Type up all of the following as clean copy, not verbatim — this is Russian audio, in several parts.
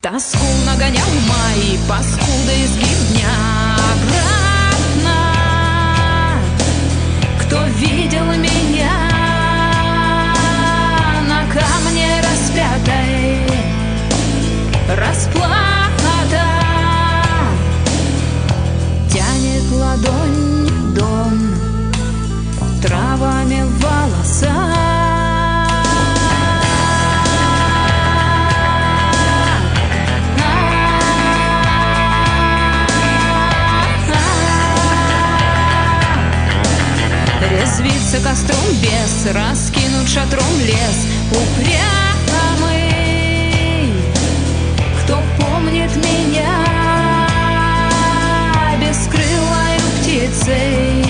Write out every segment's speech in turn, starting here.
Тоску нагонял май, паскуда изгиб дня. Обратно, кто видел меня на камне распятой, расплата тянет ладонь дом травами в волосах. Резвится костром бес, раскинут шатром лес. Упрямый, кто помнит меня бескрылою птицей,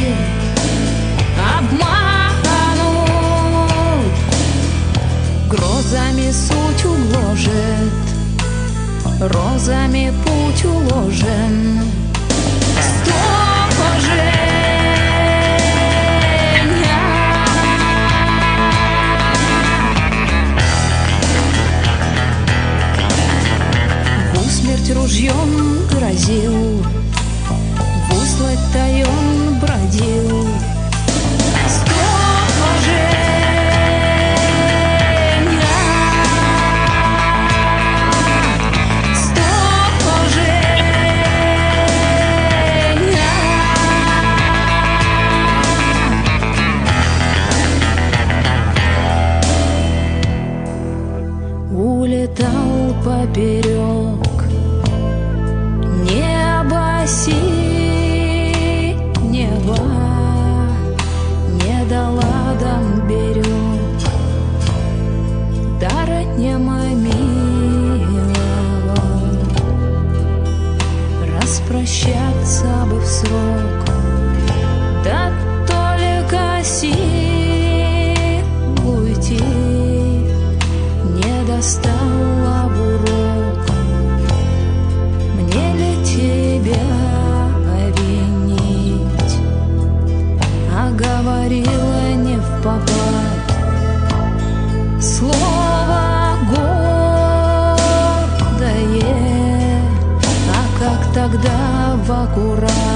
обманут, грозами суть уложит, розами путь уложен. Стожи ружьем грозил, в услать таен бродил. Улетал поперек небо синего, не дала дам берег дара немомилого. Распрощаться бы в срок, да только сил уйти не достала в урок. Мне ли тебя винить? А говорила не впопад, слово гордое, а как тогда в аккурат